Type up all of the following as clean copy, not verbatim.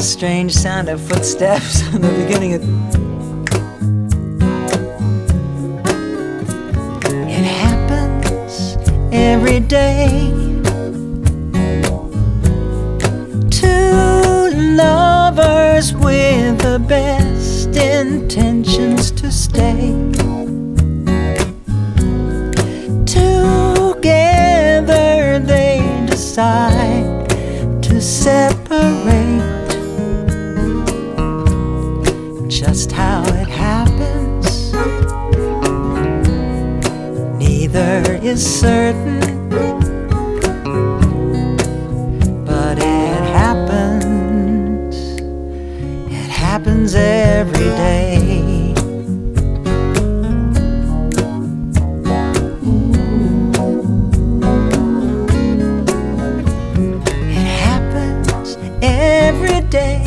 a strange sound of footsteps in the beginning of... It happens every day. Two lovers with the best intentions to stay together, they decide to separate. Just how it happens, neither is certain, but it happens every day. It happens every day.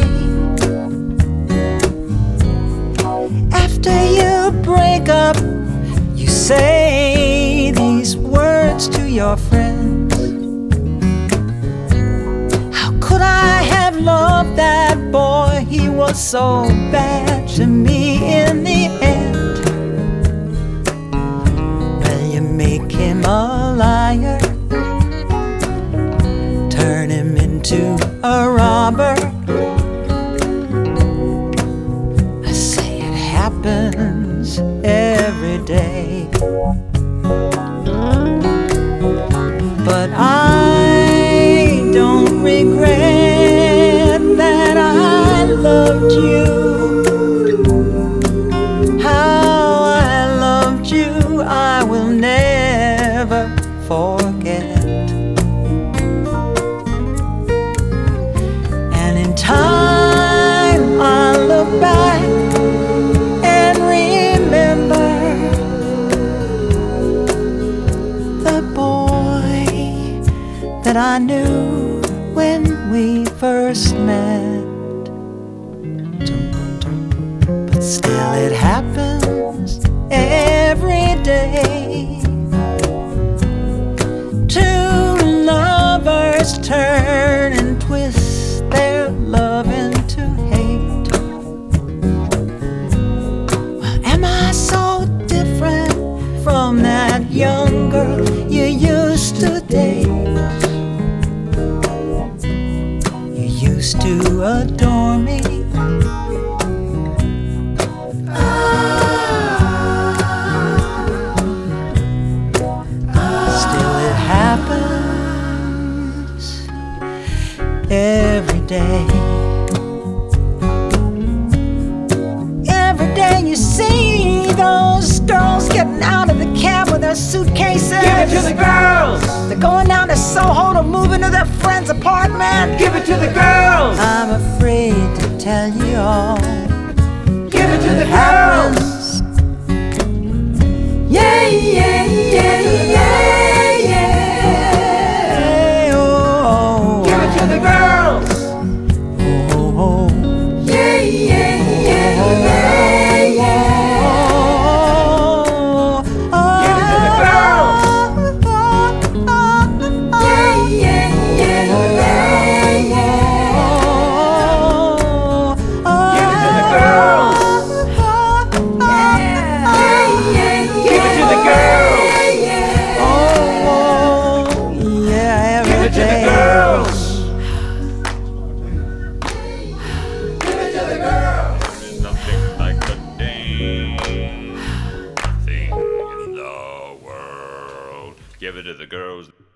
After you break up, you say these words to your friends. How could I have loved that boy? He was so bad to me in the end. Well, you make him a liar, turn him into a robber. I say it happens every day. But I don't regret that I loved you. How I loved you, I will never forget. And in time I'll look back and remember the boy that I knew when we first met. But still it happens every day. Two lovers turn and twist their love into hate. Well, am I so different from that young girl you used to date? You used to adore me. Still it happens every day. Every day you see those girls getting out of the cab with their suitcases. Give it to the girls! They're going down to Soho to move into their friend's apartment. Give it to the girls! I'm afraid to tell you all. Give it to the girls! Yeah, yeah, yeah, yeah, yeah. Oh, Give it to the girls! oh, oh. Yeah, yeah, yeah, yeah, yeah. Oh, oh, Give it to the girls! Yeah, yeah, yeah, yeah, yeah. Give it to the girls! Give it to the girls! Give it to the girls! Give it to the girls! There's nothing like a dang thing in the world. Give it to the girls.